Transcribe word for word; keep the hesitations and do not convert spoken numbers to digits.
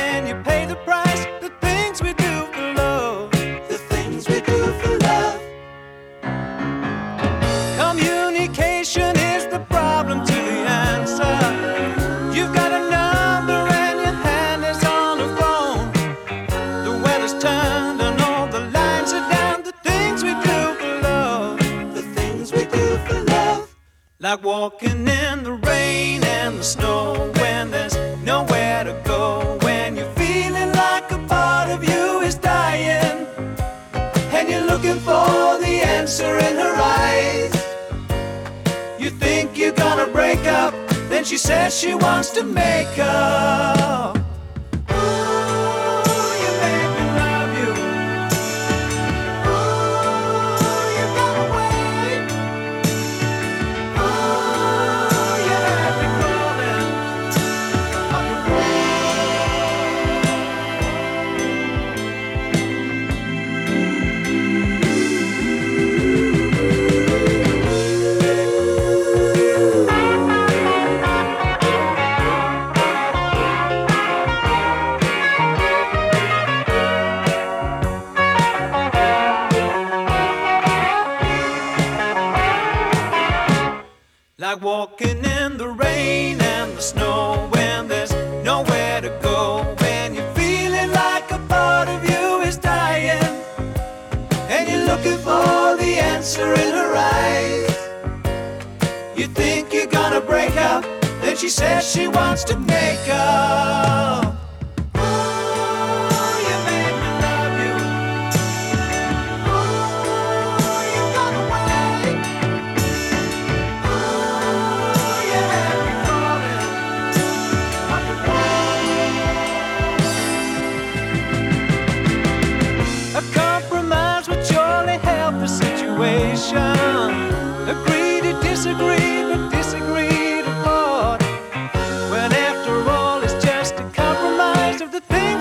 when you pay the price. The things we do for love, The things we do for love. communication is the problem to the answer. You've got a number and your hand is on the phone. The weather's turned and all the lines are down. The things we do for love, The things we do for love. like walking in the rain and the snow when there's nowhere to go. When you're feeling like a part of you is dying and you're looking for the answer in her eyes. You think you're gonna break up, then she says she wants to make up. Ooh, you make me love you. Ooh, you got away. Ooh, you have me crawling on your like walking in the rain and the snow when there's nowhere to go. When you're feeling like a part of you is dying and you're looking for the answer in her eyes. You think you're gonna break up, then she says she wants to make up. Ooh, you made me love you. Ooh, you got away. A compromise would surely help the situation. Agree to disagree, but disagree to part. When after all it's just a compromise of the things